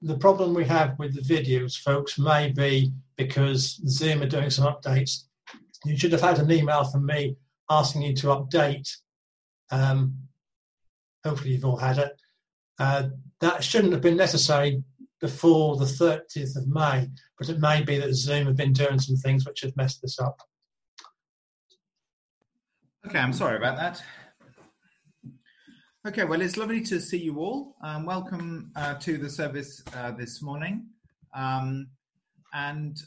the problem we have with the videos, folks, may be because Zoom are doing some updates. You should have had an email from me asking you to update. Hopefully you've all had it. That shouldn't have been necessary before the 30th of May, but it may be that Zoom have been doing some things which have messed this up. Okay, I'm sorry about that. Okay, well, it's lovely to see you all. Welcome to the service this morning. And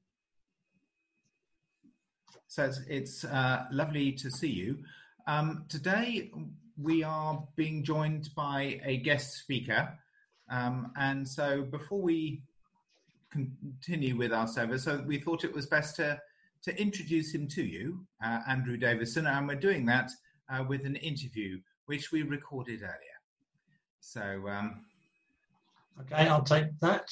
so it's lovely to see you. Today, we are being joined by a guest speaker. And so before we continue with our service, so we thought it was best to introduce him to you, Andrew Davison, and we're doing that with an interview which we recorded earlier. So, okay, I'll take that.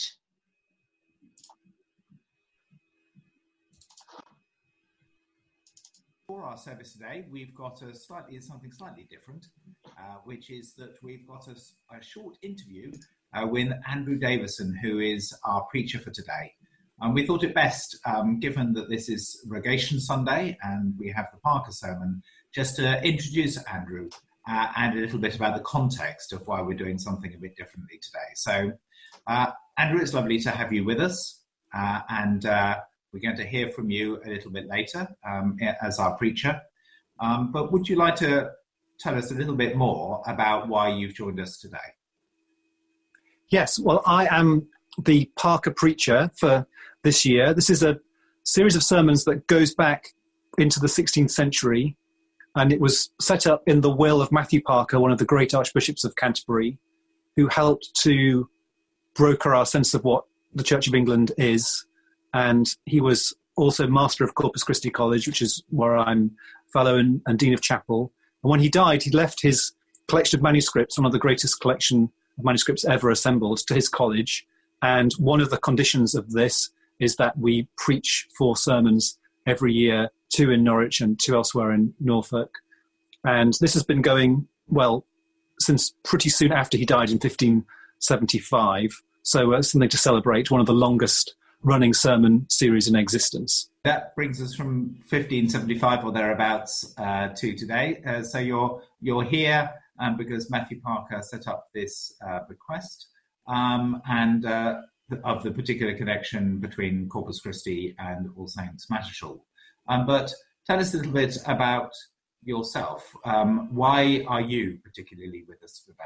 For our service today, we've got something slightly different, which is that we've got a short interview with Andrew Davison, who is our preacher for today. And we thought it best, given that this is Rogation Sunday and we have the Parker sermon, just to introduce Andrew and a little bit about the context of why we're doing something a bit differently today. So, Andrew, it's lovely to have you with us, and we're going to hear from you a little bit later as our preacher. But would you like to tell us a little bit more about why you've joined us today? Yes, well, I am the Parker preacher for this year. This is a series of sermons that goes back into the 16th century, and it was set up in the will of Matthew Parker, one of the great archbishops of Canterbury, who helped to broker our sense of what the Church of England is. And he was also master of Corpus Christi College, which is where I'm fellow and dean of chapel. And when he died, he left his collection of manuscripts, one of the greatest collection of manuscripts ever assembled, to his college. And one of the conditions of this is that we preach 4 sermons every year, 2 in Norwich and 2 elsewhere in Norfolk. And this has been going, well, since pretty soon after he died in 1575. So something to celebrate, one of the longest running sermon series in existence. That brings us from 1575 or thereabouts to today. So you're here because Matthew Parker set up this bequest and of the particular connection between Corpus Christi and All Saints Mattershall. But tell us a little bit about yourself. Why are you particularly with us today?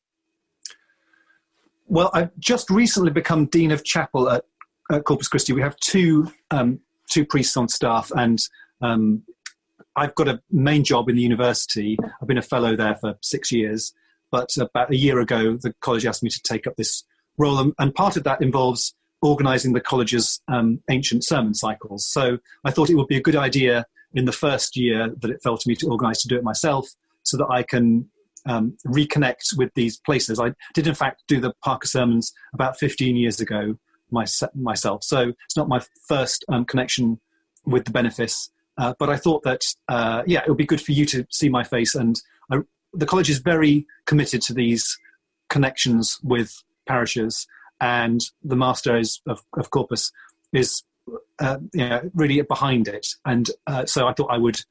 Well, I've just recently become Dean of Chapel at Corpus Christi. We have two priests on staff, and I've got a main job in the university. I've been a fellow there for 6 years, but about a year ago, the college asked me to take up this role, and part of that involves organising the college's ancient sermon cycles. So I thought it would be a good idea in the first year that it fell to me to organise to do it myself, so that I can reconnect with these places. I did, in fact, do the Parker sermons about 15 years ago myself. So it's not my first connection with the benefice, but I thought that, it would be good for you to see my face. And the college is very committed to these connections with parishes, and the master of Corpus is really behind it. And so I thought I would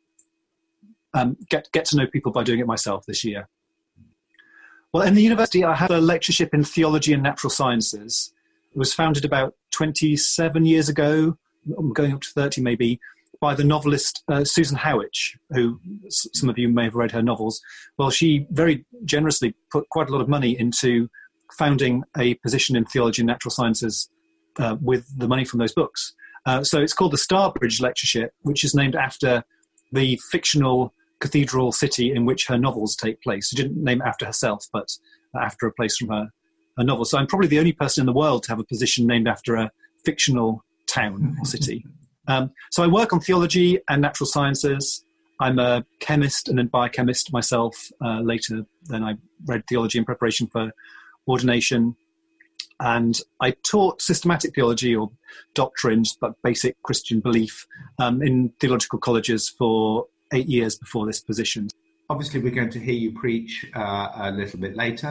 get to know people by doing it myself this year. Well, in the university, I had a lectureship in theology and natural sciences. It was founded about 27 years ago, going up to 30 maybe, by the novelist Susan Howich, who some of you may have read her novels. Well, she very generously put quite a lot of money into founding a position in theology and natural sciences with the money from those books. So it's called the Starbridge Lectureship, which is named after the fictional cathedral city in which her novels take place. She didn't name it after herself, but after a place from her novel. So I'm probably the only person in the world to have a position named after a fictional town or city. So I work on theology and natural sciences. I'm a chemist and a biochemist myself. Later, then I read theology in preparation for ordination. And I taught systematic theology or doctrines, but basic Christian belief in theological colleges for 8 years before this position. Obviously, we're going to hear you preach a little bit later.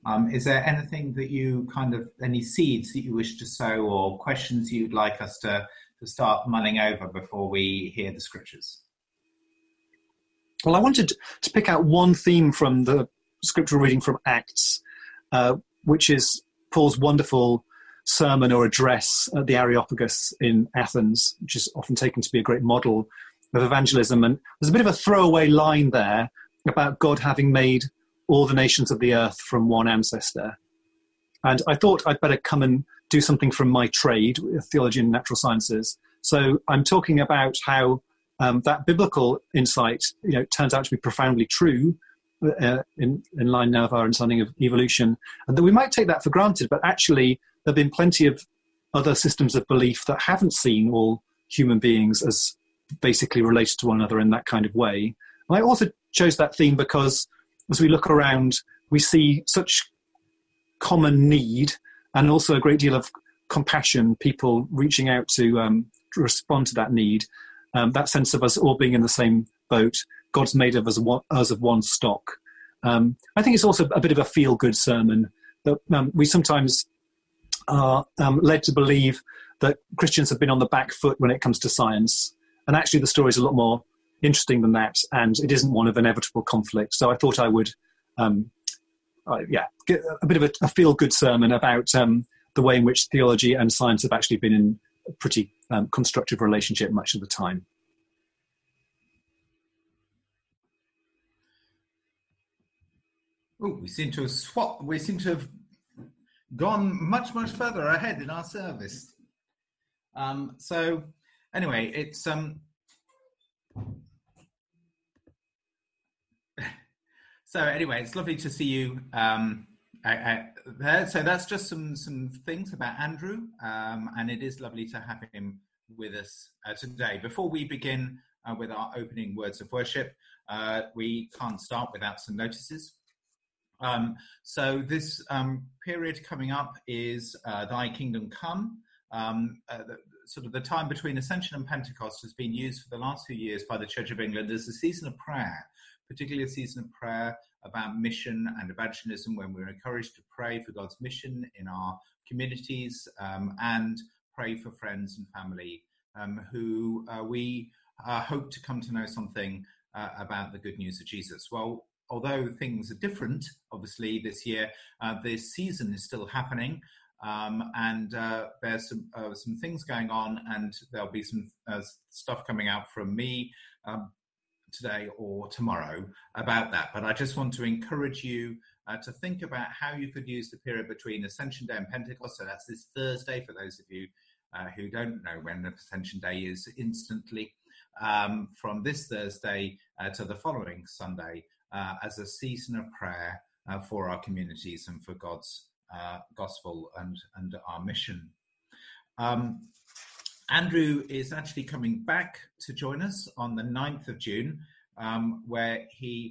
Is there anything that you any seeds that you wish to sow or questions you'd like us to start mulling over before we hear the scriptures? Well, I wanted to pick out one theme from the scriptural reading from Acts, which is Paul's wonderful sermon or address at the Areopagus in Athens, which is often taken to be a great model of evangelism. And there's a bit of a throwaway line there about God having made all the nations of the earth from one ancestor. And I thought I'd better come and do something from my trade, theology and natural sciences. So I'm talking about how that biblical insight, turns out to be profoundly true in line now of our understanding of evolution, and that we might take that for granted, but actually there have been plenty of other systems of belief that haven't seen all human beings as basically related to one another in that kind of way. And I also chose that theme because as we look around, we see such common need and also a great deal of compassion, people reaching out to respond to that need. That sense of us all being in the same boat. God's made of us of one stock. I think it's also a bit of a feel-good sermon that we sometimes are led to believe that Christians have been on the back foot when it comes to science. And actually the story is a lot more interesting than that, and it isn't one of inevitable conflict. So I thought I would get a bit of a feel-good sermon about the way in which theology and science have actually been in a pretty constructive relationship much of the time. Oh, we seem to have swapped. We seem to have gone much further ahead in our service. So, anyway, it's So anyway, it's lovely to see you there. So that's just some things about Andrew, and it is lovely to have him with us today. Before we begin with our opening words of worship, we can't start without some notices. So this period coming up is Thy Kingdom Come. The time between Ascension and Pentecost has been used for the last few years by the Church of England as a season of prayer, particularly a season of prayer about mission and evangelism, when we're encouraged to pray for God's mission in our communities and pray for friends and family who we hope to come to know something about the good news of Jesus. Well, although things are different, obviously, this year, this season is still happening, and there's some things going on, and there'll be some stuff coming out from me today or tomorrow about that. But I just want to encourage you to think about how you could use the period between Ascension Day and Pentecost. So that's this Thursday, for those of you who don't know when Ascension Day is, instantly from this Thursday to the following Sunday, as a season of prayer for our communities and for God's gospel and our mission. Andrew is actually coming back to join us on the 9th of June, where he's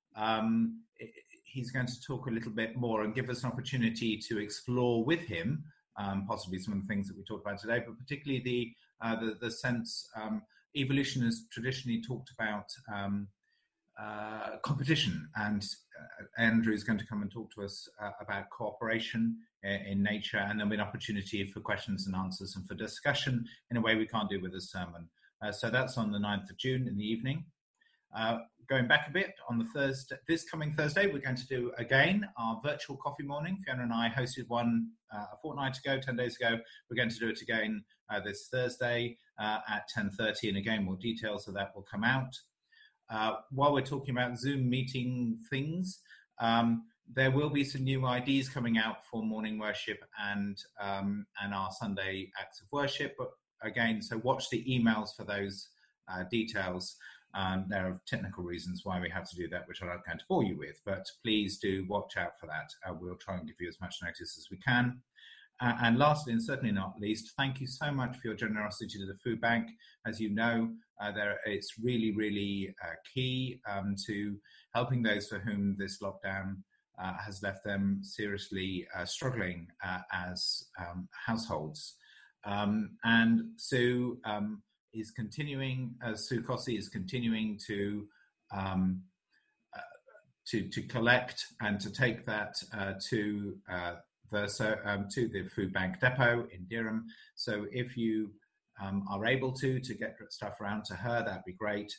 going to talk a little bit more and give us an opportunity to explore with him possibly some of the things that we talked about today, but particularly the sense evolution has traditionally talked about competition, and Andrew is going to come and talk to us about cooperation in nature, and there'll be an opportunity for questions and answers and for discussion in a way we can't do with a sermon. So that's on the 9th of June in the evening. Going back a bit, on this coming Thursday, we're going to do again our virtual coffee morning. Fiona and I hosted one a fortnight ago, 10 days ago. We're going to do it again this Thursday at 10:30, and again, more details of that will come out. While we're talking about Zoom meeting things, there will be some new IDs coming out for morning worship and our Sunday acts of worship. But again, so watch the emails for those details. There are technical reasons why we have to do that, which I'm not going to bore you with, but please do watch out for that. We'll try and give you as much notice as we can. And lastly, and certainly not least, thank you so much for your generosity to the food bank. As you know, it's really, really key to helping those for whom this lockdown has left them seriously struggling as households. And Sue is continuing, Sue Cossey is continuing to to collect and to take that to the food bank depot in Durham. So if you are able to get stuff around to her, that'd be great.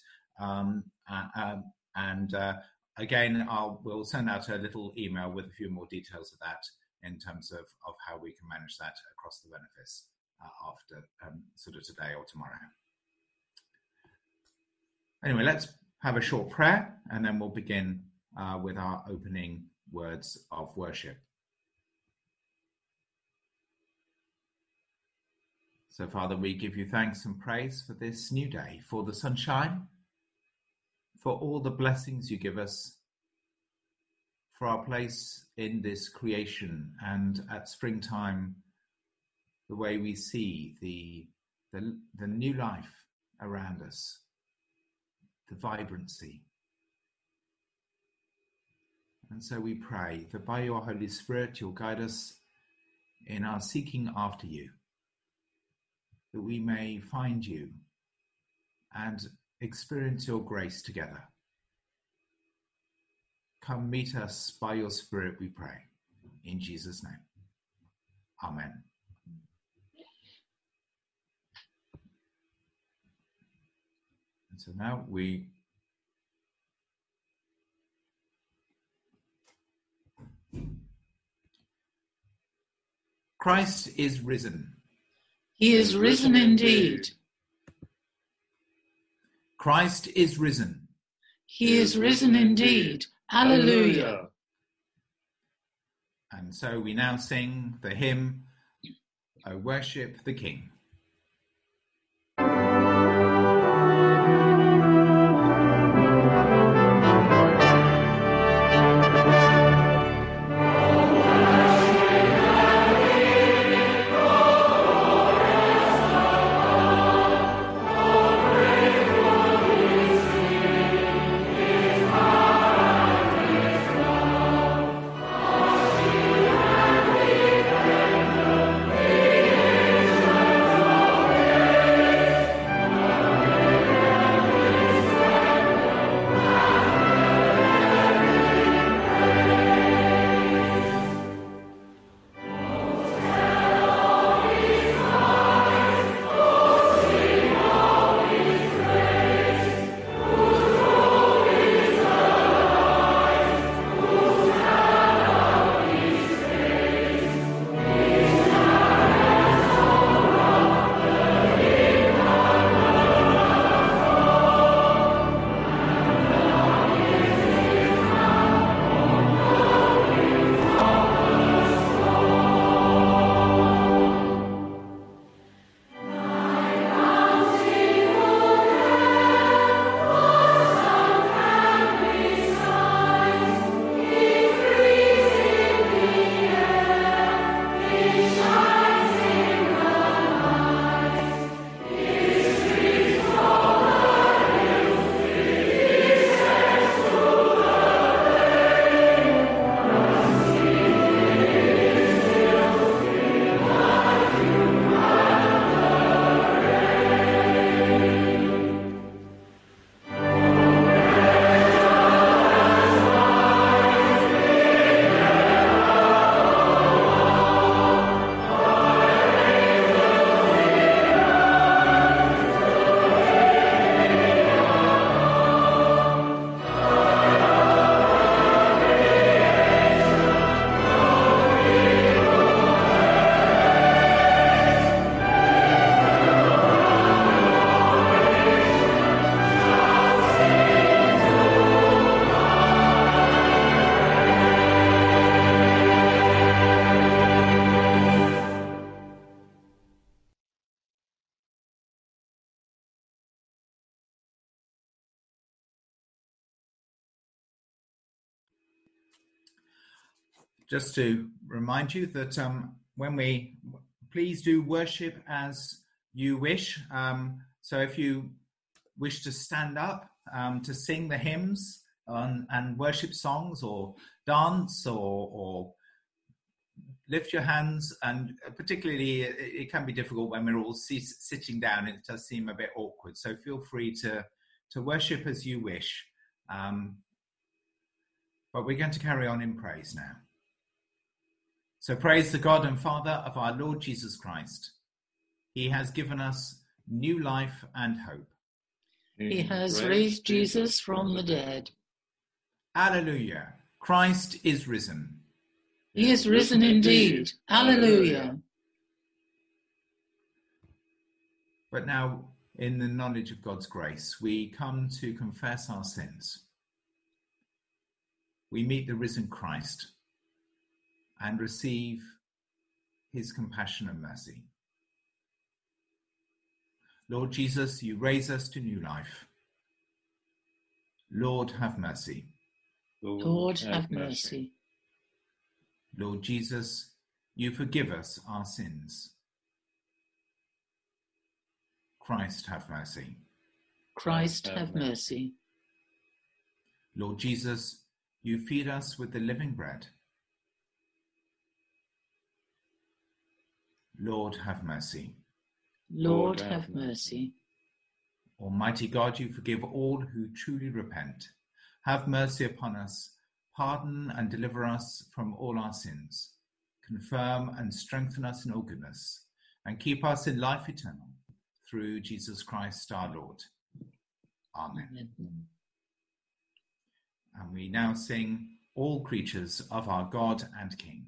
Again, we'll send out a little email with a few more details of that in terms of how we can manage that across the benefice after sort of today or tomorrow. Anyway, let's have a short prayer and then we'll begin with our opening words of worship. So, Father, we give you thanks and praise for this new day, for the sunshine, for all the blessings you give us, for our place in this creation, and at springtime, the way we see the new life around us, the vibrancy. And so we pray that by your Holy Spirit, you'll guide us in our seeking after you, that we may find you and experience your grace together. Come meet us by your Spirit, we pray. In Jesus' name. Amen. And so now Christ is risen. He is risen indeed. Christ is risen. He is risen indeed. Alleluia. And so we now sing the hymn, O Worship the King. Just to remind you that please do worship as you wish. So if you wish to stand up to sing the hymns and worship songs or dance or lift your hands, and particularly it can be difficult when we're all sitting down. It does seem a bit awkward. So feel free to worship as you wish. But we're going to carry on in praise now. So praise the God and Father of our Lord Jesus Christ. He has given us new life and hope. He has raised Jesus from the dead. Alleluia. Christ is risen. He is risen indeed. Alleluia. But now, in the knowledge of God's grace, we come to confess our sins. We meet the risen Christ and receive his compassion and mercy. Lord Jesus, you raise us to new life. Lord, have mercy. Lord, have mercy. Lord Jesus, you forgive us our sins. Christ, have mercy. Christ, have mercy. Lord Jesus, you feed us with the living bread. Lord, have mercy. Lord, have mercy. Almighty God, you forgive all who truly repent. Have mercy upon us, pardon and deliver us from all our sins. Confirm and strengthen us in all goodness, and keep us in life eternal. Through Jesus Christ our Lord. Amen. Amen. And we now sing All Creatures of Our God and King.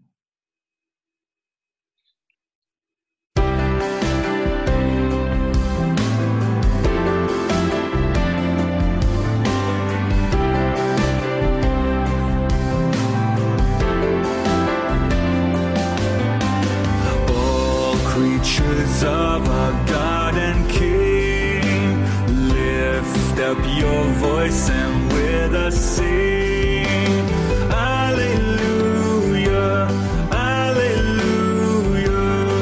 All creatures of our God and King, lift up your voice and with us sing. Alleluia, alleluia.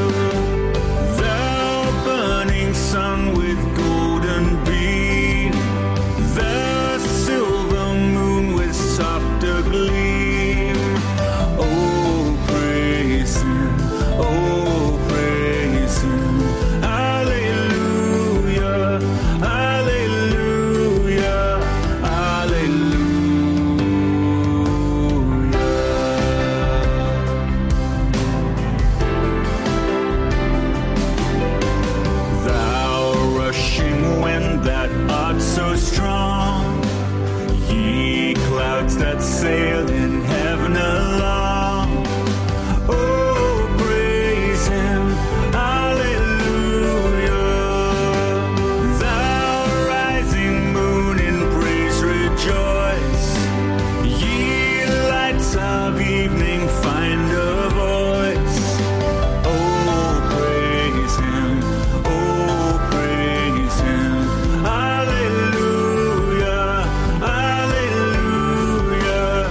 Thou burning sun with golden beam, the silver moon with softer gleam. Oh, praise him, oh, praise him. Alleluia, alleluia, alleluia. Thou rushing wind that art so strong, ye clouds that sail in heaven along. Oh, praise him, alleluia. Thou rising moon in praise rejoice, ye lights of evening find a voice. Oh, praise him, oh, praise him, alleluia, alleluia,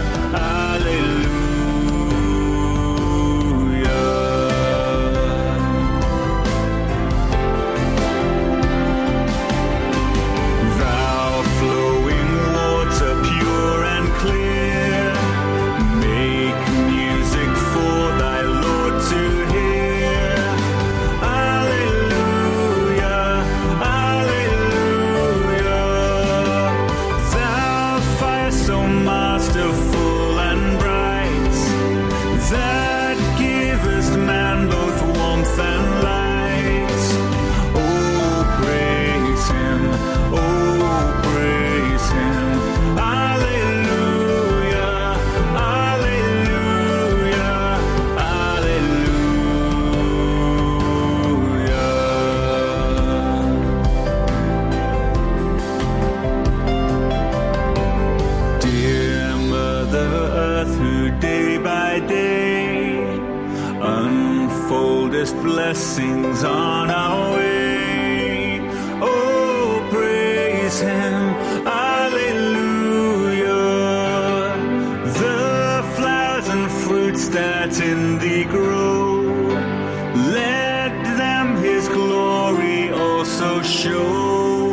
alleluia. Thou flowing water pure and clear, make music for thy Lord to hear. Alleluia, alleluia. Thou fire so masterful and bright, that givest man both warmth and light. Oh, praise him, oh, praise him. Alleluia, alleluia, alleluia. Dear Mother Earth, who day by day unfoldest blessings on our way. Oh, praise him, alleluia. The flowers and fruits that in thee grow, let them his glory also show.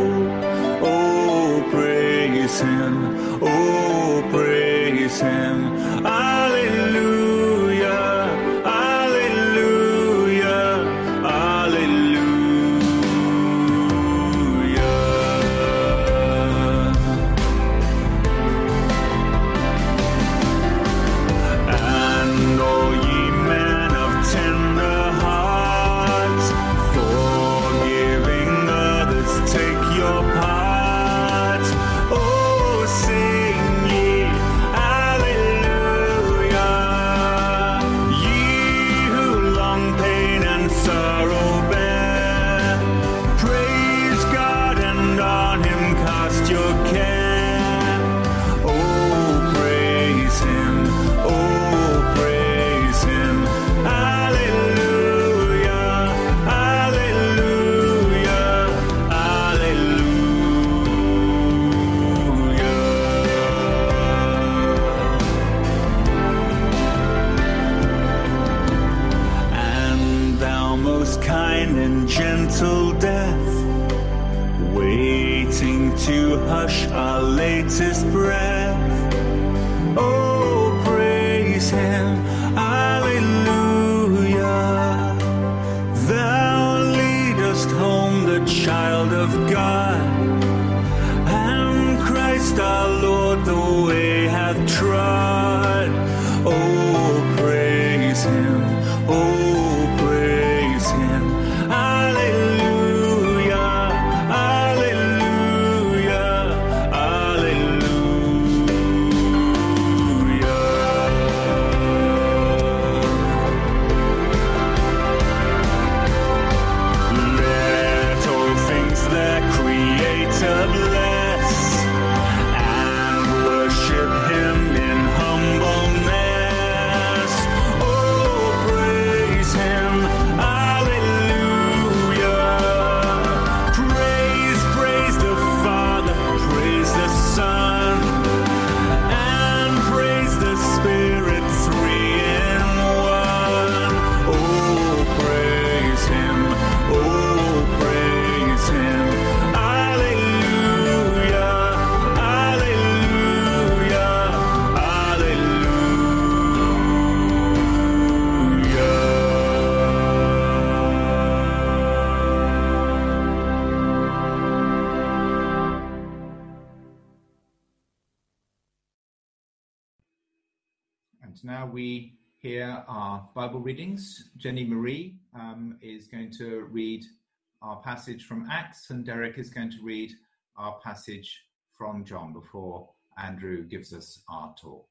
Oh, praise him, oh, praise him, alleluia, alleluia, alleluia. kind and gentle death, waiting to hush our latest breath. Oh, praise him, hallelujah. Thou leadest home the child of God, and Christ our Lord the way hath trod. Oh, praise him, oh, praise him, hallelujah, hallelujah, hallelujah. Let all things their Creator bless, and worship him in humbleness. Oh, praise him, hallelujah. Praise, praise the Father, praise the Son, and praise the Spirit, three in one. Oh, praise him, oh, praise him, hallelujah, hallelujah, And now we hear our Bible readings. Jenny Marie is going to read our passage from Acts, and Derek is going to read our passage from John before Andrew gives us our talk.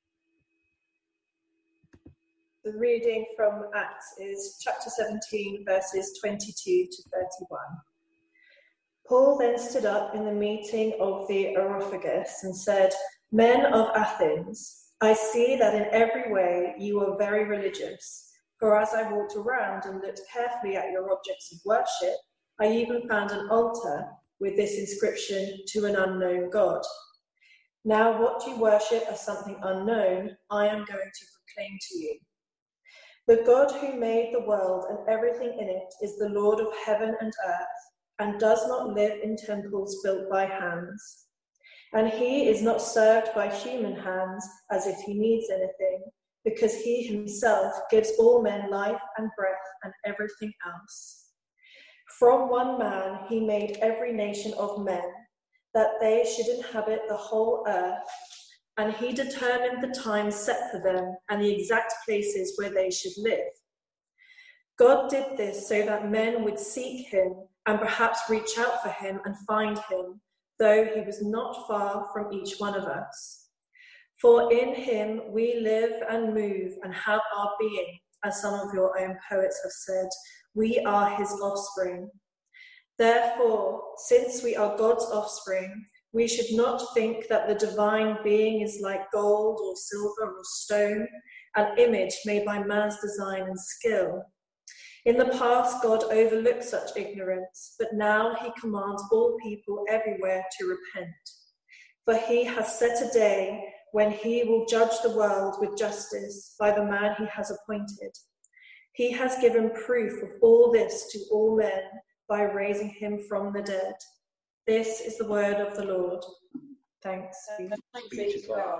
The reading from Acts is chapter 17, verses 22 to 31. Paul then stood up in the meeting of the Areopagus and said, "Men of Athens, I see that in every way you are very religious. For as I walked around and looked carefully at your objects of worship, I even found an altar with this inscription, 'To an unknown God.' Now what you worship as something unknown, I am going to proclaim to you. The God who made the world and everything in it is the Lord of heaven and earth, and does not live in temples built by hands. And he is not served by human hands as if he needs anything, because he himself gives all men life and breath and everything else. From one man he made every nation of men, that they should inhabit the whole earth, and he determined the times set for them and the exact places where they should live. God did this so that men would seek him and perhaps reach out for him and find him, though he was not far from each one of us. For in him we live and move and have our being, as some of your own poets have said. We are his offspring. Therefore, since we are God's offspring, we should not think that the divine being is like gold or silver or stone, an image made by man's design and skill. In the past, God overlooked such ignorance, but now he commands all people everywhere to repent. For he has set a day when he will judge the world with justice by the man he has appointed. He has given proof of all this to all men by raising him from the dead. This is the word of the Lord. Thanks be to God.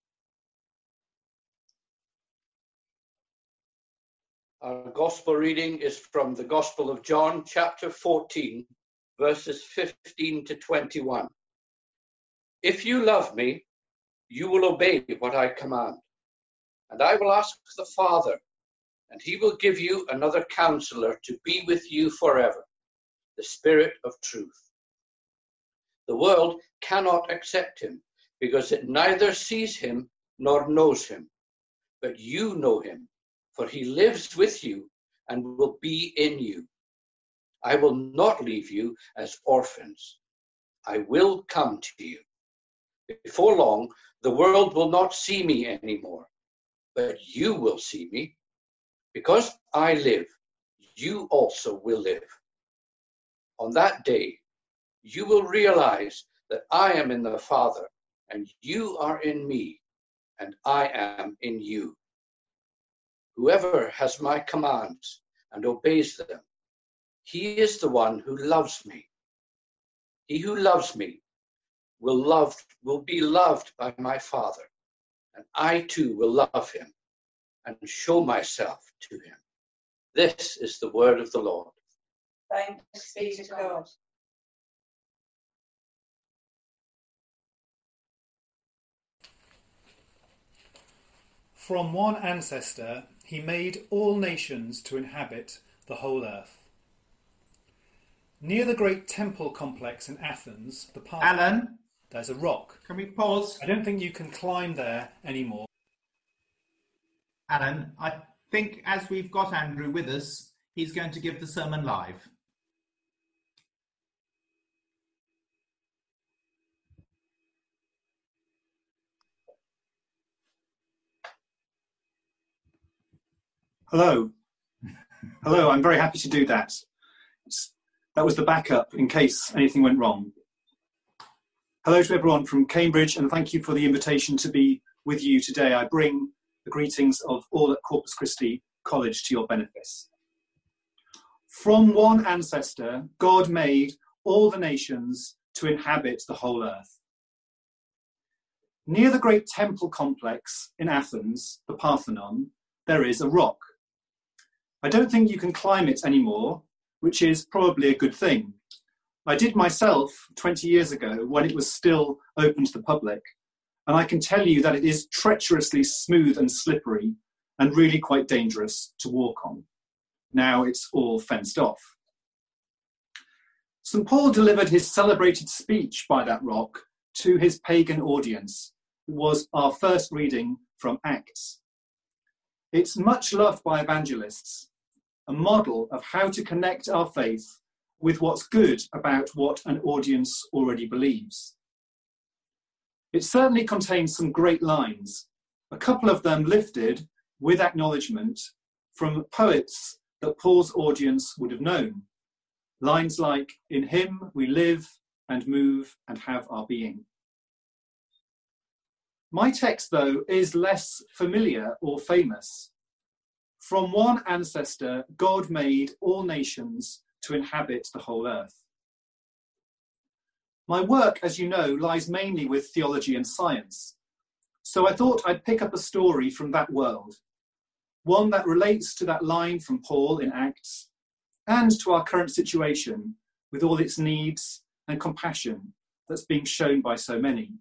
Our gospel reading is from the Gospel of John, chapter 14, verses 15 to 21. If you love me, you will obey what I command. And I will ask the Father, and he will give you another counselor to be with you forever, the Spirit of truth. The world cannot accept him, because it neither sees him nor knows him. But you know him, for he lives with you and will be in you. I will not leave you as orphans. I will come to you. Before long, the world will not see me anymore, but you will see me. Because I live, you also will live. On that day, you will realize that I am in the Father, and you are in me, and I am in you. Whoever has my commands and obeys them He is the one who loves me. He who loves me will be loved by my Father, and I too will love him and show myself to him. This is the word of the Lord. Thanks be to God. From one ancestor, he made all nations to inhabit the whole earth. Near the great temple complex in Athens, the Parthenon, Alan, there's a rock. can we pause? I don't think you can climb there anymore. Alan, I think as we've got Andrew with us, he's going to give the sermon live. Hello. Hello, I'm very happy to do that. That was the backup in case anything went wrong. Hello to everyone from Cambridge, and thank you for the invitation to be with you today. I bring the greetings of all at Corpus Christi College to your benefice. From one ancestor, God made all the nations to inhabit the whole earth. Near the great temple complex in Athens, the Parthenon, there is a rock. I don't think you can climb it anymore, which is probably a good thing. I did myself 20 years ago when it was still open to the public, and I can tell you that it is treacherously smooth and slippery and really quite dangerous to walk on. Now it's all fenced off. St. Paul delivered his celebrated speech by that rock to his pagan audience. It was our first reading from Acts. It's much loved by evangelists, a model of how to connect our faith with what's good about what an audience already believes. It certainly contains some great lines, a couple of them lifted with acknowledgement from poets that Paul's audience would have known. Lines like, "In him we live and move and have our being." My text, though, is less familiar or famous. From one ancestor, God made all nations to inhabit the whole earth. My work, as you know, lies mainly with theology and science. So I thought I'd pick up a story from that world, one that relates to that line from Paul in Acts and to our current situation with all its needs and compassion that's being shown by so many.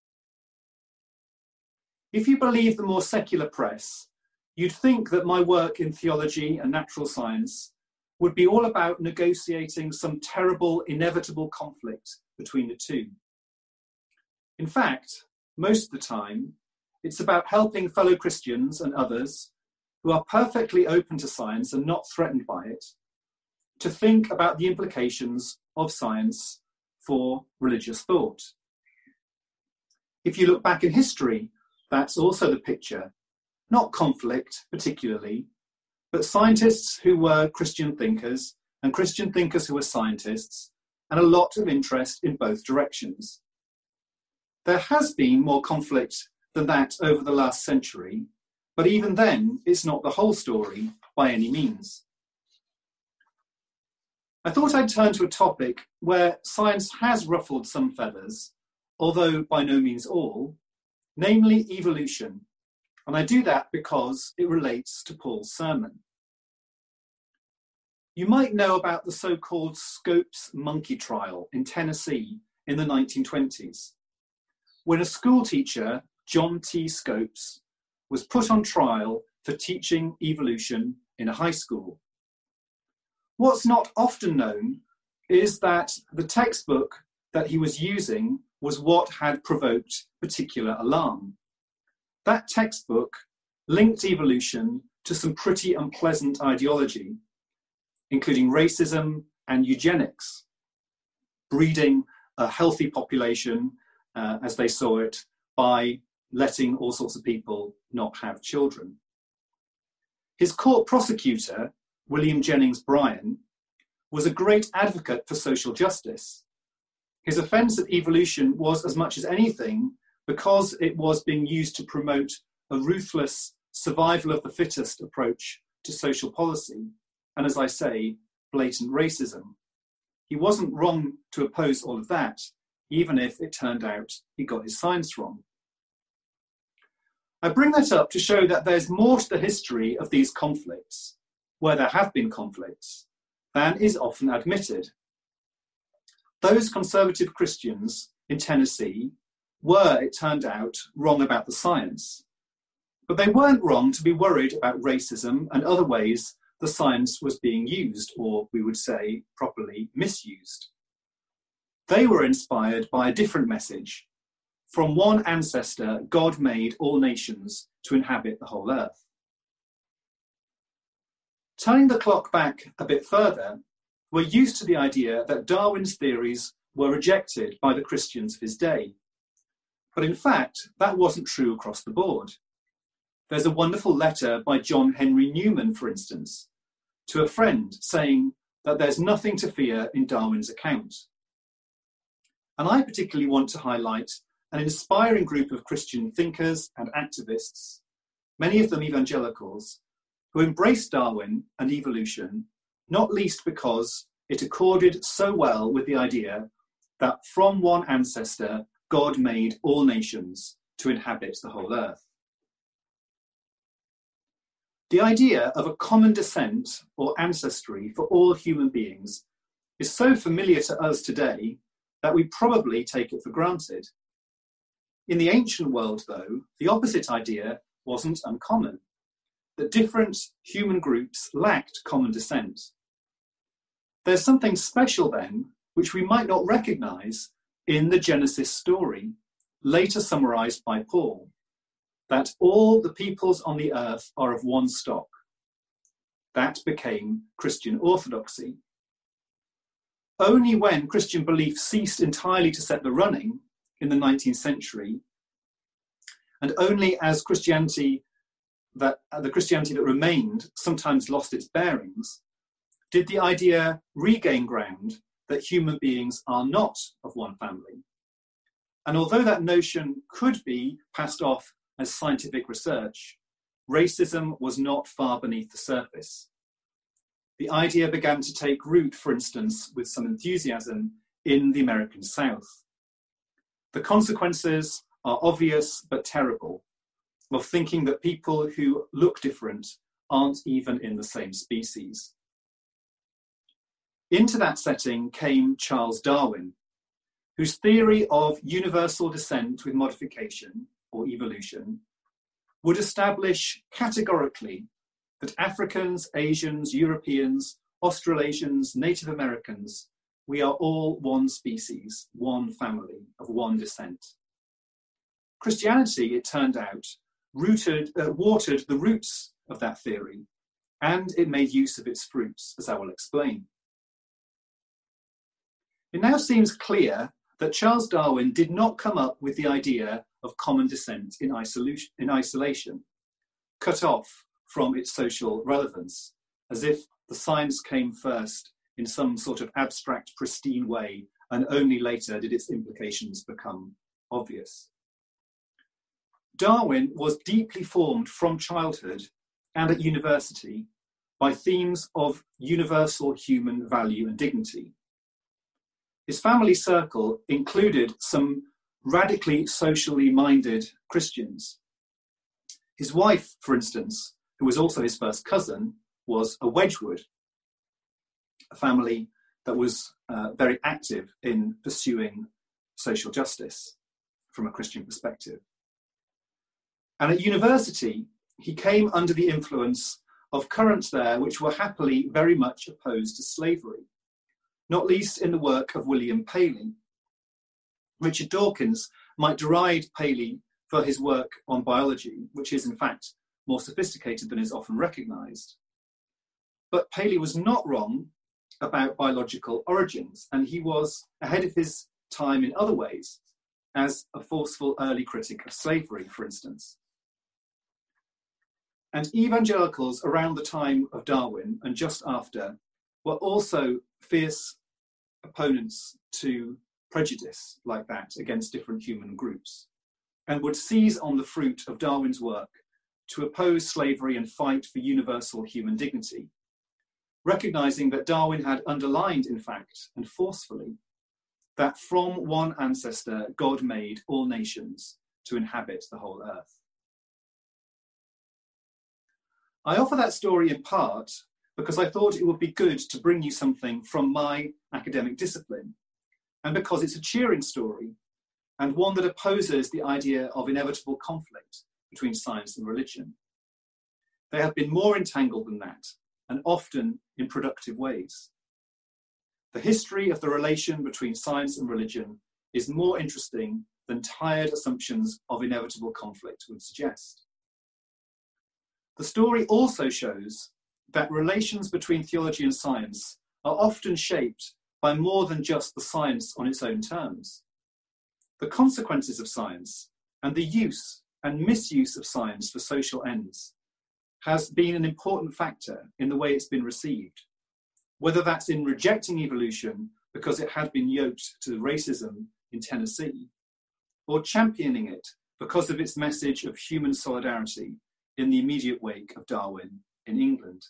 If you believe the more secular press, you'd think that my work in theology and natural science would be all about negotiating some terrible, inevitable conflict between the two. In fact, most of the time, it's about helping fellow Christians and others who are perfectly open to science and not threatened by it, to think about the implications of science for religious thought. If you look back in history, that's also the picture. Not conflict particularly, but scientists who were Christian thinkers and Christian thinkers who were scientists, and a lot of interest in both directions. There has been more conflict than that over the last century, but even then, it's not the whole story by any means. I thought I'd turn to a topic where science has ruffled some feathers, although by no means all, namely evolution. And I do that because it relates to Paul's sermon. You might know about the so-called Scopes monkey trial in Tennessee in the 1920s, when a school teacher, John T. Scopes, was put on trial for teaching evolution in a high school. What's not often known is that the textbook that he was using was what had provoked particular alarm. That textbook linked evolution to some pretty unpleasant ideology, including racism and eugenics, breeding a healthy population, as they saw it, by letting all sorts of people not have children. His court prosecutor, William Jennings Bryan, was a great advocate for social justice. His offence at evolution was, as much as anything, because it was being used to promote a ruthless survival of the fittest approach to social policy, and as I say, blatant racism. He wasn't wrong to oppose all of that, even if it turned out he got his science wrong. I bring that up to show that there's more to the history of these conflicts, where there have been conflicts, than is often admitted. Those conservative Christians in Tennessee were, it turned out, wrong about the science. But they weren't wrong to be worried about racism and other ways the science was being used, or we would say properly misused. They were inspired by a different message. From one ancestor, God made all nations to inhabit the whole earth. Turning the clock back a bit further, we're used to the idea that Darwin's theories were rejected by the Christians of his day. But in fact, that wasn't true across the board. There's a wonderful letter by John Henry Newman, for instance, to a friend saying that there's nothing to fear in Darwin's account. And I particularly want to highlight an inspiring group of Christian thinkers and activists, many of them evangelicals, who embraced Darwin and evolution, not least because it accorded so well with the idea that from one ancestor, God made all nations to inhabit the whole earth. The idea of a common descent or ancestry for all human beings is so familiar to us today that we probably take it for granted. In the ancient world, though, the opposite idea wasn't uncommon, that different human groups lacked common descent. There's something special then, which we might not recognise in the Genesis story, later summarised by Paul, that all the peoples on the earth are of one stock. That became Christian orthodoxy. Only when Christian belief ceased entirely to set the running in the 19th century, and only as the Christianity that remained sometimes lost its bearings, did the idea regain ground that human beings are not of one family. And although that notion could be passed off as scientific research, racism was not far beneath the surface. The idea began to take root, for instance, with some enthusiasm in the American South. The consequences are obvious but terrible of thinking that people who look different aren't even in the same species. Into that setting came Charles Darwin, whose theory of universal descent with modification, or evolution, would establish categorically that Africans, Asians, Europeans, Australasians, Native Americans, we are all one species, one family of one descent. Christianity, it turned out, watered the roots of that theory, and it made use of its fruits, as I will explain. It now seems clear that Charles Darwin did not come up with the idea of common descent in isolation, cut off from its social relevance, as if the science came first in some sort of abstract, pristine way, and only later did its implications become obvious. Darwin was deeply formed from childhood and at university by themes of universal human value and dignity. His family circle included some radically socially minded Christians. His wife, for instance, who was also his first cousin, was a Wedgwood, a family that was very active in pursuing social justice from a Christian perspective. And at university, he came under the influence of currents there which were happily very much opposed to slavery, not least in the work of William Paley. Richard Dawkins might deride Paley for his work on biology, which is in fact more sophisticated than is often recognised. But Paley was not wrong about biological origins, and he was ahead of his time in other ways, as a forceful early critic of slavery, for instance. And evangelicals around the time of Darwin and just after were also fierce opponents to prejudice like that against different human groups, and would seize on the fruit of Darwin's work to oppose slavery and fight for universal human dignity. recognising that Darwin had underlined, in fact, and forcefully, that from one ancestor God made all nations to inhabit the whole earth. I offer that story in part because I thought it would be good to bring you something from my academic discipline, and because it's a cheering story and one that opposes the idea of inevitable conflict between science and religion. They have been more entangled than that, and often in productive ways. The history of the relation between science and religion is more interesting than tired assumptions of inevitable conflict would suggest. The story also shows that relations between theology and science are often shaped by more than just the science on its own terms. The consequences of science and the use and misuse of science for social ends has been an important factor in the way it's been received, whether that's in rejecting evolution because it had been yoked to racism in Tennessee, or championing it because of its message of human solidarity in the immediate wake of Darwin in England.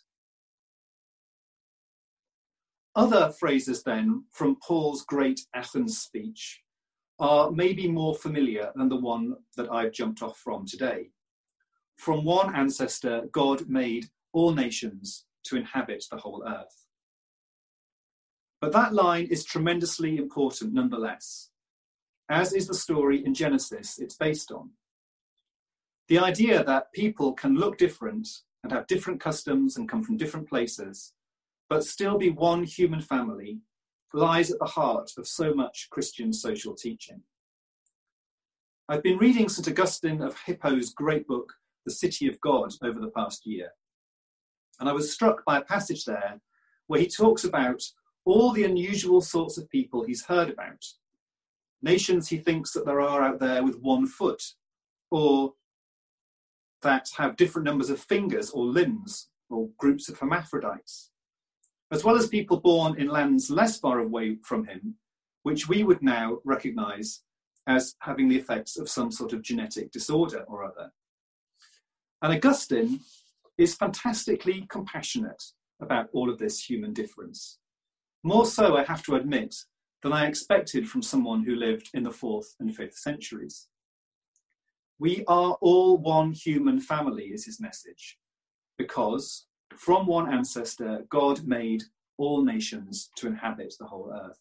Other phrases then from Paul's great Athens speech are maybe more familiar than the one that I've jumped off from today. From one ancestor, God made all nations to inhabit the whole earth. But that line is tremendously important nonetheless, as is the story in Genesis it's based on. The idea that people can look different and have different customs and come from different places, but still be one human family, lies at the heart of so much Christian social teaching. I've been reading St. Augustine of Hippo's great book, The City of God, over the past year. And I was struck by a passage there where he talks about all the unusual sorts of people he's heard about. Nations he thinks that there are out there with one foot, or that have different numbers of fingers or limbs, or groups of hermaphrodites, as well as people born in lands less far away from him, which we would now recognise as having the effects of some sort of genetic disorder or other. And Augustine is fantastically compassionate about all of this human difference. More so, I have to admit, than I expected from someone who lived in the 4th and 5th centuries. We are all one human family, is his message, because from one ancestor, God made all nations to inhabit the whole earth.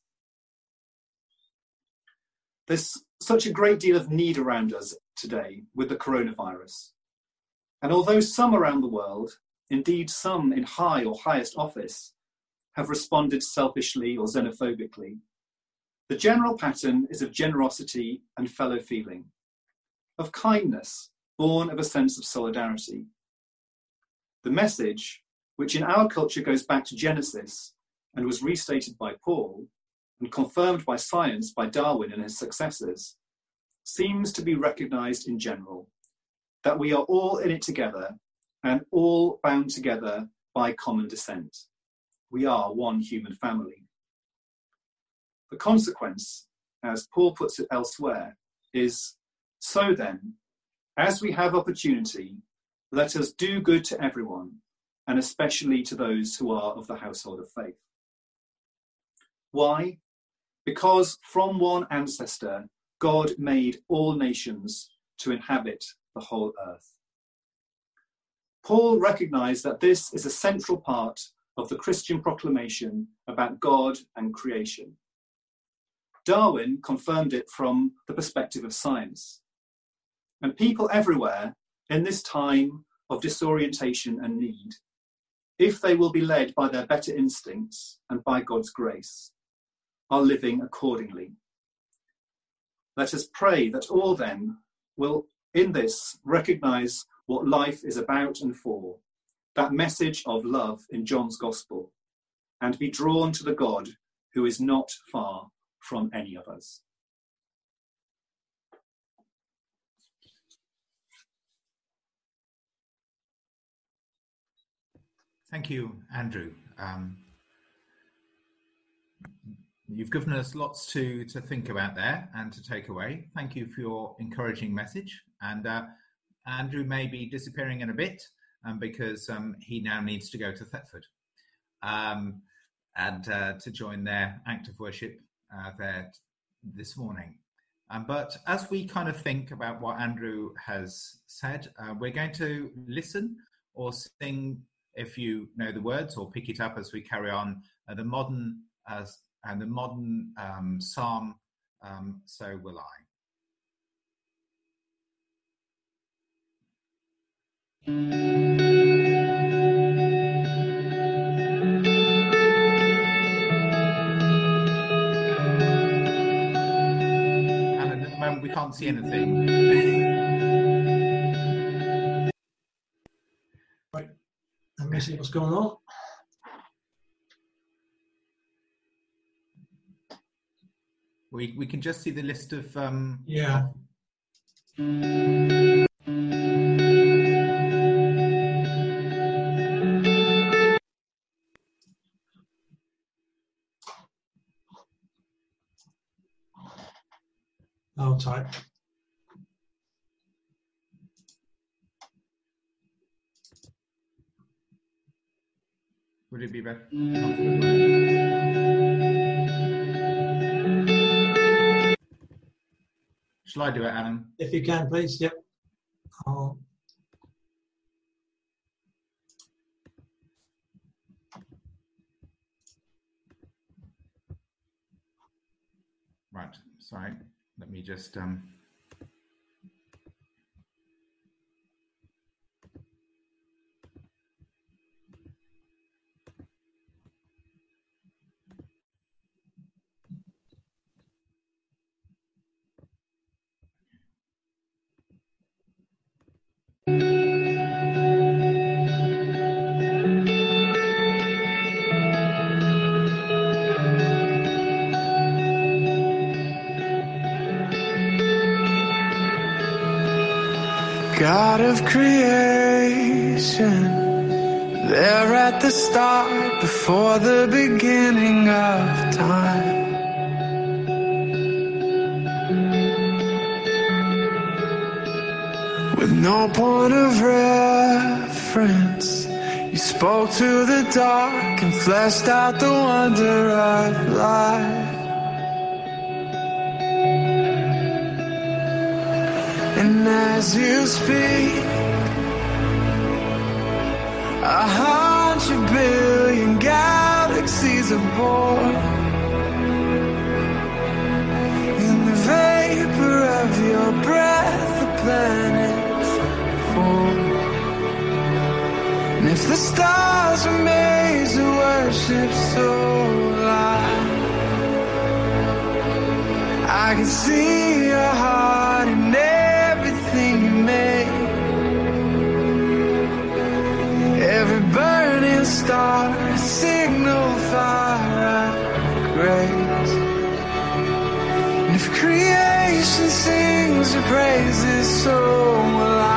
There's such a great deal of need around us today with the coronavirus. And although some around the world, indeed some in high or highest office, have responded selfishly or xenophobically, the general pattern is of generosity and fellow feeling, of kindness born of a sense of solidarity. The message, which in our culture goes back to Genesis and was restated by Paul and confirmed by science by Darwin and his successors, seems to be recognised in general, that we are all in it together and all bound together by common descent. We are one human family. The consequence, as Paul puts it elsewhere, is, so then, as we have opportunity, let us do good to everyone, and especially to those who are of the household of faith. Why? Because from one ancestor, God made all nations to inhabit the whole earth. Paul recognised that this is a central part of the Christian proclamation about God and creation. Darwin confirmed it from the perspective of science. And people everywhere, in this time of disorientation and need, if they will be led by their better instincts and by God's grace, are living accordingly. Let us pray that all then will, in this, recognise what life is about and for, that message of love in John's Gospel, and be drawn to the God who is not far from any of us. Thank you, Andrew. You've given us lots to think about there and to take away. Thank you for your encouraging message. And Andrew may be disappearing in a bit because he now needs to go to Thetford. and to join their act of worship there this morning. But as we kind of think about what Andrew has said, we're going to listen or sing, if you know the words, or pick it up as we carry on, the modern psalm, So Will I. And at the moment we can't see anything. Right, let me see what's going on. We can just see the list of yeah. I'll type. Would it be better? Shall I do it, Alan? If you can, please. Yep. Right. Sorry. Let me just God of creation, there at the start, before the beginning of time. With no point of reference, you spoke to the dark and fleshed out the wonder of life. And as you speak, 100 billion galaxies are born. In the vapor of your breath, the planets form. And if the stars were made to worship, so will I can see your heart in everything you make. Every burning star, a signal fire of grace. And if creation sings your praises, so will I.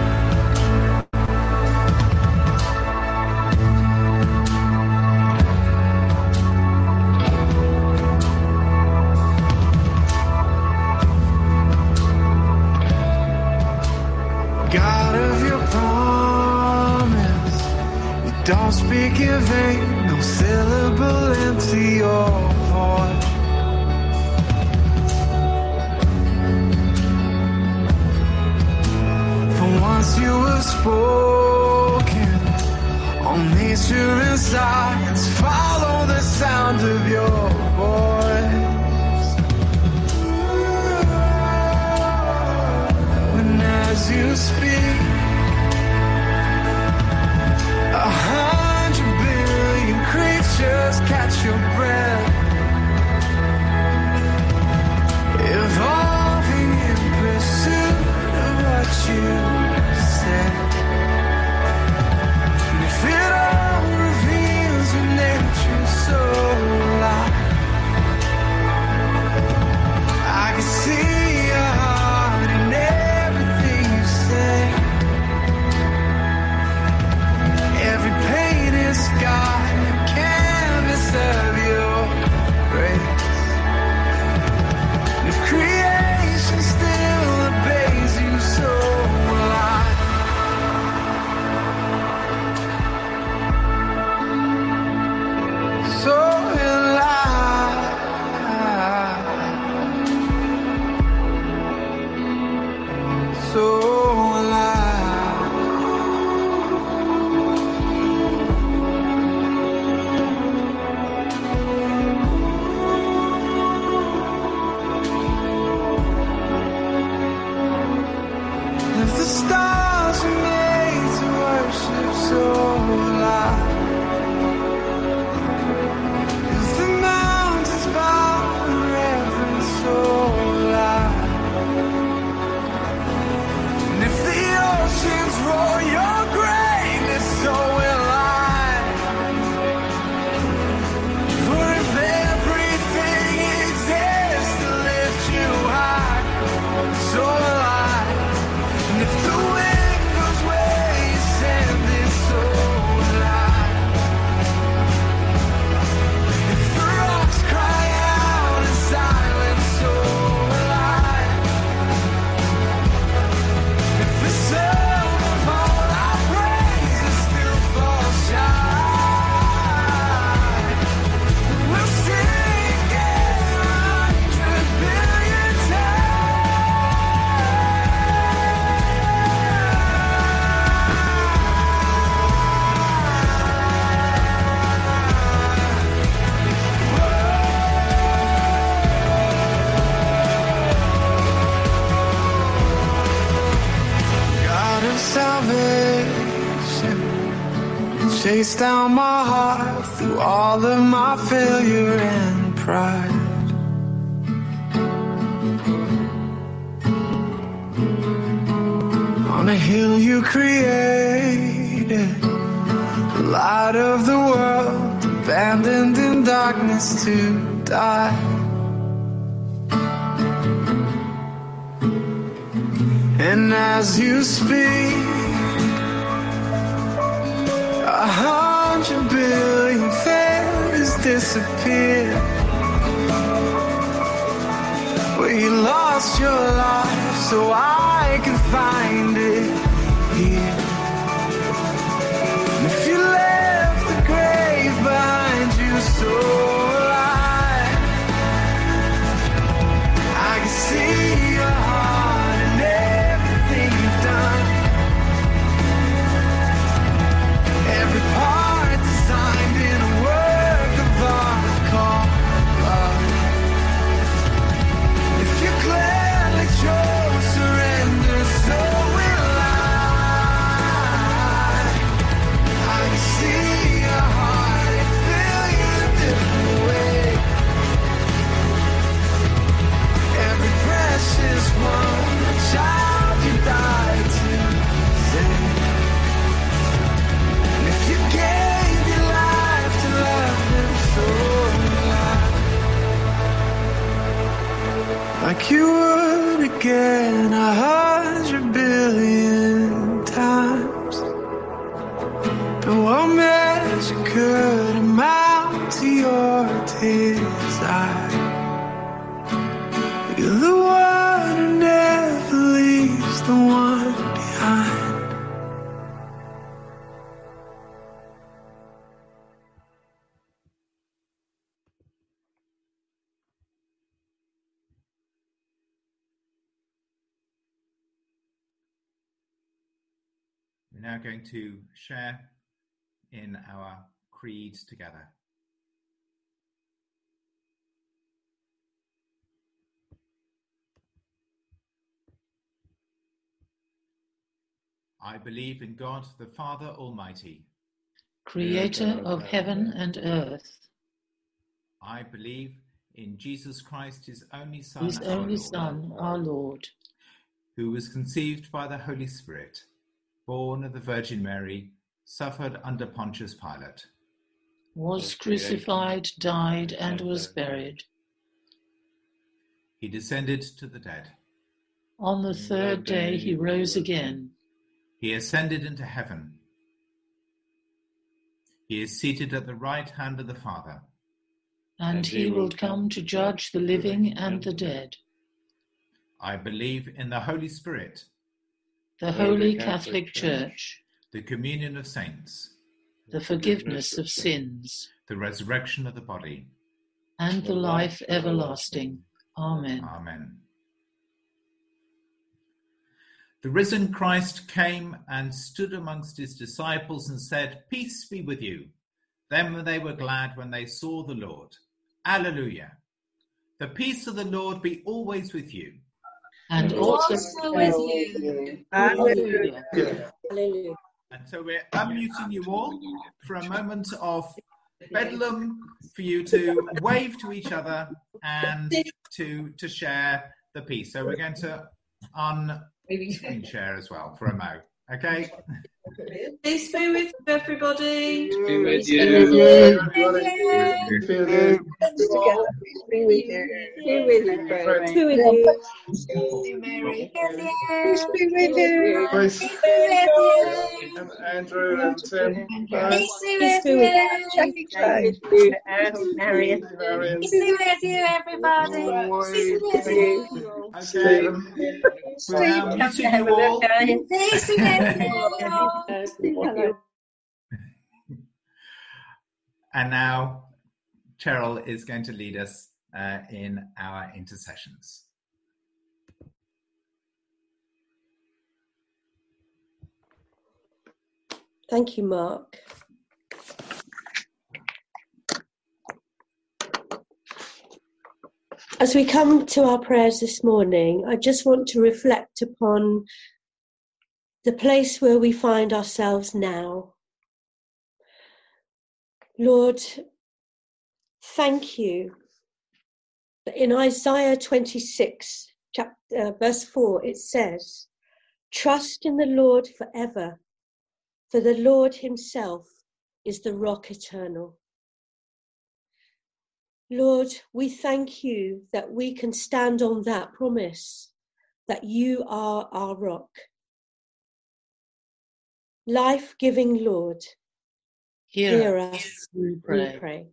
God of your promise, you don't speak in vain, no syllable empty your voice. For once you have spoken, all nature and science follow the sound of your voice. As you speak, 100 billion creatures catch your breath, evolving in pursuit of what you said. And if it all reveals your nature so alive, I can see your heart in everything you say. Every painted sky, a canvas of your chase down my heart through all of my failure and pride. On a hill you created, the light of the world, abandoned in darkness to die. And as you speak, 100 billion fairies disappear. Well, you lost your life so I could find it here. And if you left the grave behind you so alive, I can see your heart and everything you've done. Every part designed in a work of art called love. If you gladly chose surrender, so will I can see your heart and feel you a different way. Every precious one, a child you died to save. And if you gave your life to love them, so will I. Like you would again 100 billion times. No measure could amount to your desire. You're the one who never leaves the one behind. We're now going to share in our creeds together. I believe in God, the Father Almighty, Creator of heaven and earth, I believe in Jesus Christ, his only Son, His only Son, our Lord, who was conceived by the Holy Spirit, born of the Virgin Mary, suffered under Pontius Pilate, was crucified, died, and was buried. he descended to the dead. On the third day he rose again. He ascended into heaven. He is seated at the right hand of the Father. And he will come to judge the living and the dead. I believe in the Holy Spirit, The Holy Catholic Church, the communion of saints, the forgiveness of sins, the resurrection of the body. and the life everlasting. Amen. Amen. The risen Christ came and stood amongst his disciples and said, "Peace be with you." Then they were glad when they saw the Lord. Alleluia. The peace of the Lord be always with you. And also with you. Alleluia. Hallelujah. And so we're unmuting you all for a moment of bedlam for you to wave to each other and to share the peace. So we're going to screen share as well for a mo. Okay? Peace be with everybody. Be with you. Be with you. Be with you. Be with you, friends. Be with you. Mary. Peace be with you. Grace and Andrew and Tim. Peace be with you. Jackie Clay. And Marion. Peace be with you, everybody. Peace be with you. Okay. We're now muting you all. Peace be with you. And now Cheryl is going to lead us in our intercessions. Thank you, Mark. As we come to our prayers this morning, I just want to reflect upon the place where we find ourselves now. Lord, thank you that in Isaiah 26, verse 4, it says, "Trust in the Lord forever, for the Lord himself is the rock eternal." Lord, we thank you that we can stand on that promise, that you are our rock. Life-giving Lord, hear us, we pray.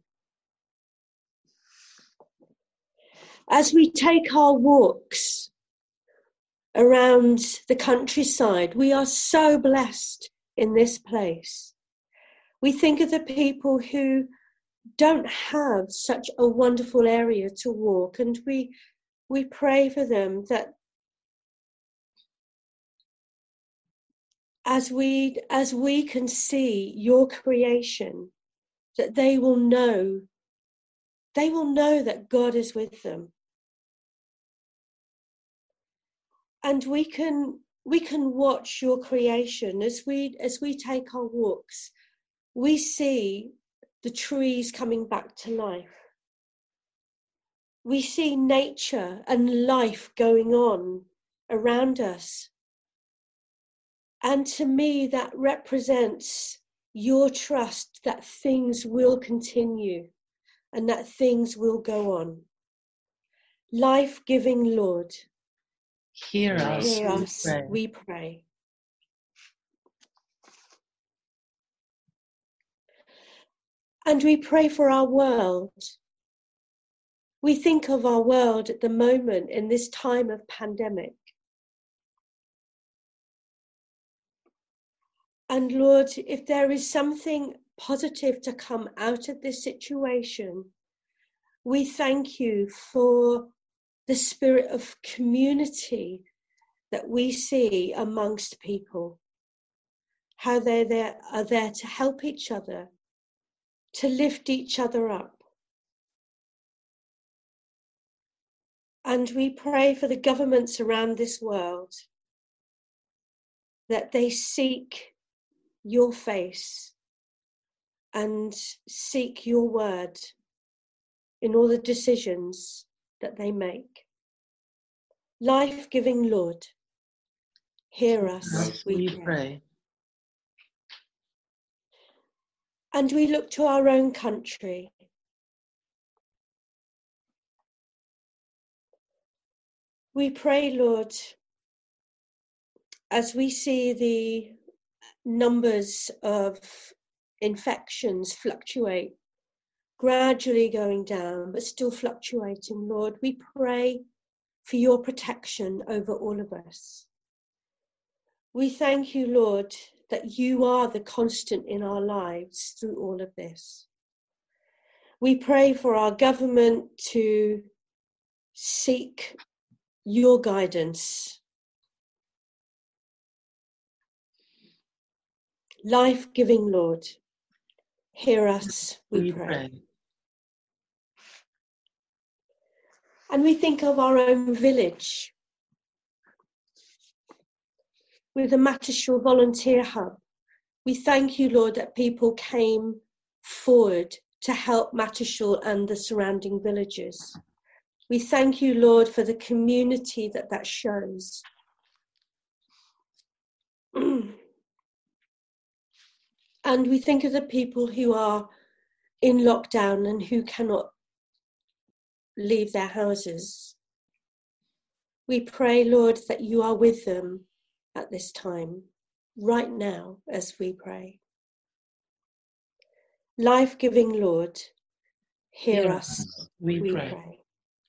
As we take our walks around the countryside, we are so blessed in this place. We think of the people who don't have such a wonderful area to walk, and we pray for them that as we can see your creation, that they will know that God is with them. And we can watch your creation as we take our walks. We see the trees coming back to life. We see nature and life going on around us. And to me, that represents your trust that things will continue and that things will go on. Life-giving Lord, hear us, we pray. And we pray for our world. We think of our world at the moment in this time of pandemic. And Lord, if there is something positive to come out of this situation, we thank you for the spirit of community that we see amongst people, how they are there to help each other, to lift each other up. And we pray for the governments around this world, that they seek your face and seek your word in all the decisions that they make. Life-giving Lord, hear us, we pray. And we look to our own country. We pray, Lord, as we see the numbers of infections fluctuate, gradually going down, but still fluctuating, Lord, we pray for your protection over all of us. We thank you, Lord, that you are the constant in our lives through all of this. We pray for our government to seek your guidance. Life-giving Lord, hear us, we pray. And we think of our own village with the Mattershall Volunteer Hub. We thank you, Lord, that people came forward to help Mattershall and the surrounding villages. We thank you, Lord, for the community that shows. And we think of the people who are in lockdown and who cannot leave their houses. We pray, Lord, that you are with them at this time, right now, as we pray. Life-giving Lord, hear us, we pray.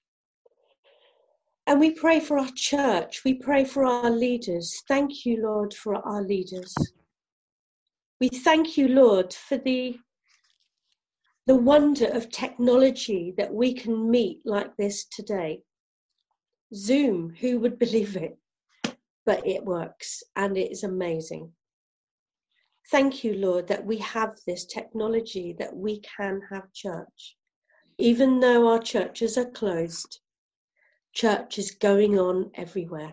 And we pray for our church. We pray for our leaders. Thank you, Lord, for our leaders. We thank you, Lord, for the wonder of technology that we can meet like this today. Zoom, who would believe it? But it works and it is amazing. Thank you, Lord, that we have this technology, that we can have church. Even though our churches are closed, church is going on everywhere.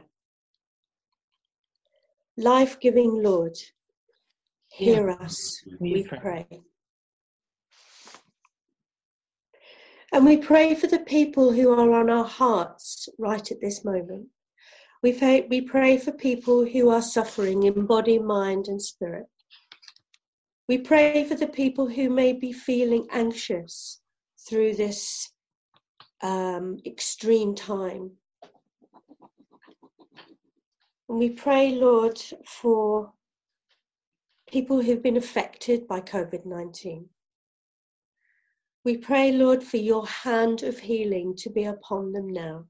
Life-giving Lord, hear us, we pray. And we pray for the people who are on our hearts right at this moment. We pray for people who are suffering in body, mind, and spirit. We pray for the people who may be feeling anxious through this extreme time. And we pray, Lord, for people who've been affected by COVID-19. We pray, Lord, for your hand of healing to be upon them now.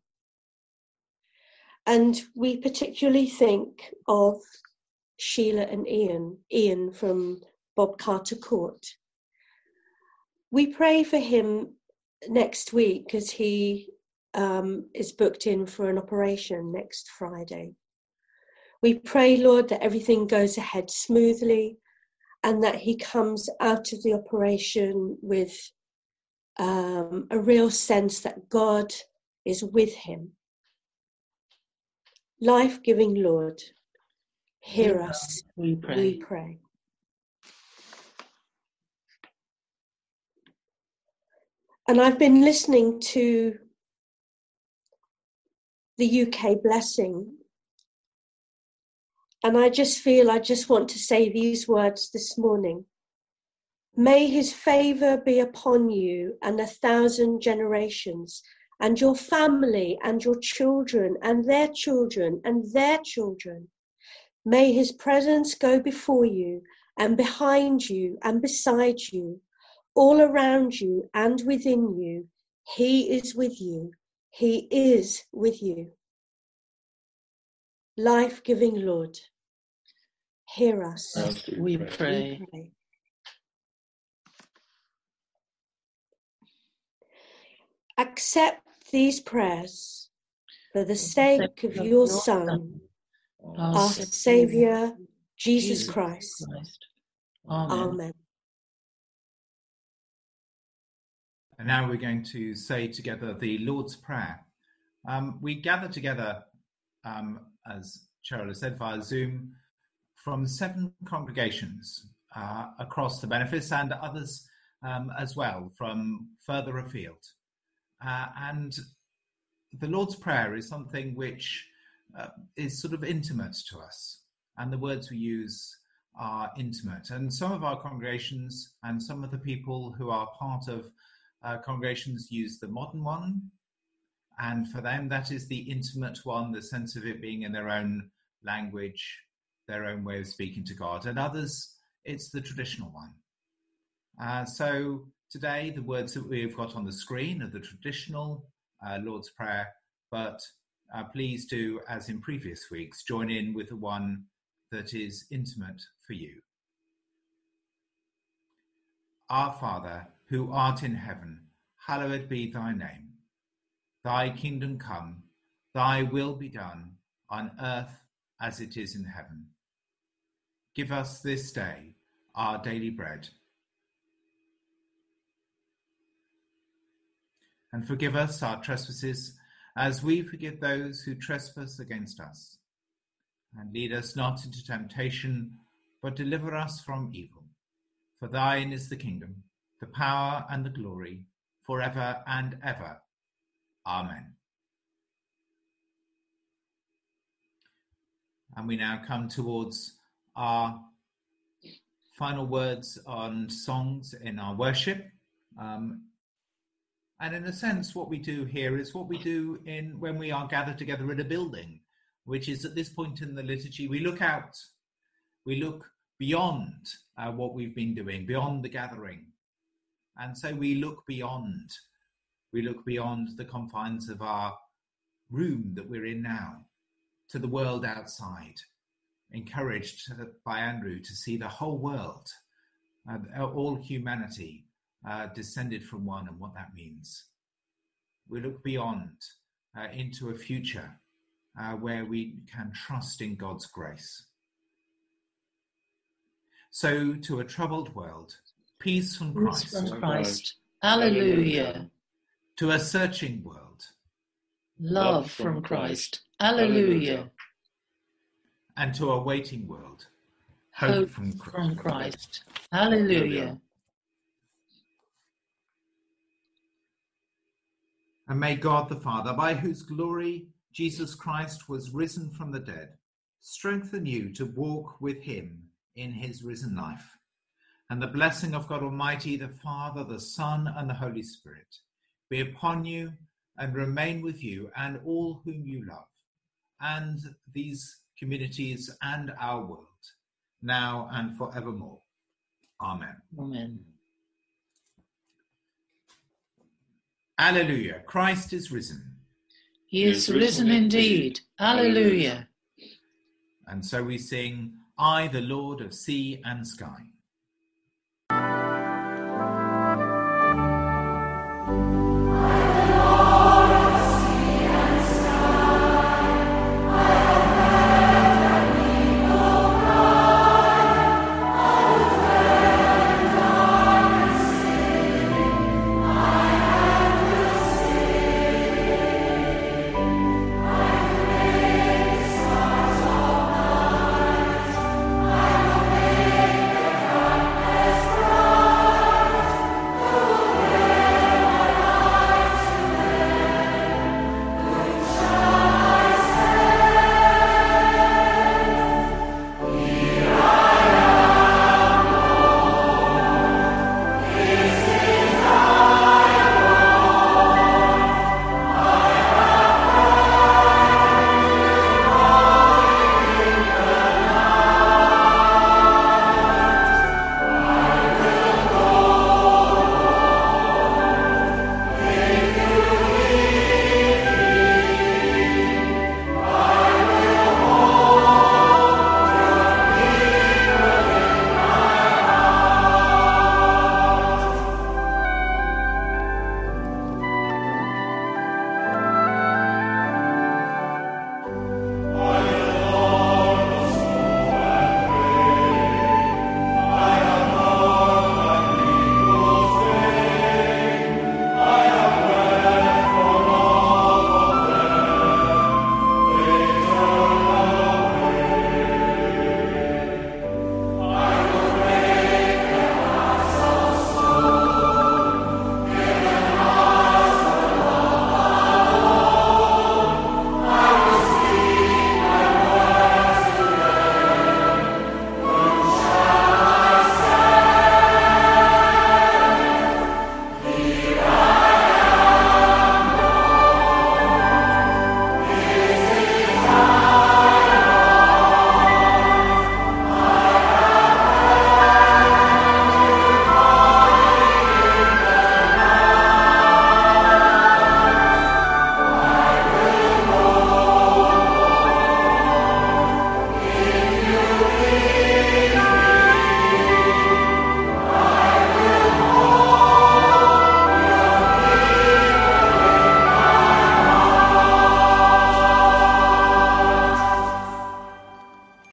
And we particularly think of Sheila and Ian from Bob Carter Court. We pray for him next week as he is booked in for an operation next Friday. We pray, Lord, that everything goes ahead smoothly and that he comes out of the operation with a real sense that God is with him. Life-giving Lord, hear us, we pray. And I've been listening to the UK blessing, and I just want to say these words this morning. May his favour be upon you and 1,000 generations, and your family and your children and their children and their children. May his presence go before you and behind you and beside you, all around you and within you. He is with you. He is with you. Life-giving Lord, hear us. We pray. Accept these prayers for the sake of your Son, our Saviour, Jesus Christ. Amen. And now we're going to say together the Lord's Prayer. We gather together, as Cheryl has said, via Zoom from 7 congregations across the benefice and others as well from further afield. And the Lord's Prayer is something which is sort of intimate to us, and the words we use are intimate. And some of our congregations and some of the people who are part of congregations use the modern one, and for them that is the intimate one, the sense of it being in their own language, their own way of speaking to God, and others it's the traditional one. So today the words that we've got on the screen are the traditional Lord's Prayer, but please do, as in previous weeks, join in with the one that is intimate for you. Our Father, who art in heaven, hallowed be thy name. Thy kingdom come, thy will be done, on earth as it is in heaven. Give us this day our daily bread. And forgive us our trespasses, as we forgive those who trespass against us. And lead us not into temptation, but deliver us from evil. For thine is the kingdom, the power and the glory, forever and ever. Amen. And we now come towards our final words on songs in our worship. And in a sense, what we do here is what we do when we are gathered together in a building, which is at this point in the liturgy, we look out, we look beyond what we've been doing, beyond the gathering. And so we look beyond the confines of our room that we're in now, to the world outside, encouraged by Andrew to see the whole world, all humanity descended from one, and what that means. We look beyond into a future where we can trust in God's grace. So to a troubled world, peace from Christ. Peace from Christ. Alleluia. To a searching world, love from Christ. Alleluia. And to a waiting world, hope from Christ. Alleluia. And may God the Father, by whose glory Jesus Christ was risen from the dead, strengthen you to walk with him in his risen life. And the blessing of God Almighty, the Father, the Son, and the Holy Spirit be upon you and remain with you and all whom you love, and these communities and our world, now and forevermore. Amen. Amen. Alleluia. Christ is risen. He is risen indeed. Alleluia. And so we sing, I, the Lord of sea and sky.